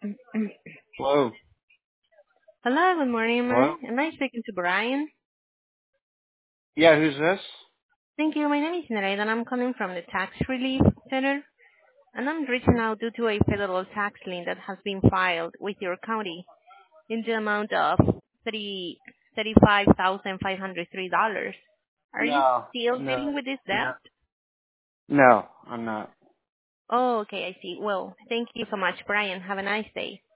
Hello. Hello, good morning, Hello. man. Am I speaking to Brian? Yeah, who's this? Thank you. My name is Nereida, and I'm calling from the Tax Relief Center, and I'm reaching out due to a federal tax lien that has been filed with your county in the amount of $35,503. Are you No, still no, dealing with this no, debt? no. I'm not. Oh, okay, I see. Well, thank you so much, Brian. Have a nice day.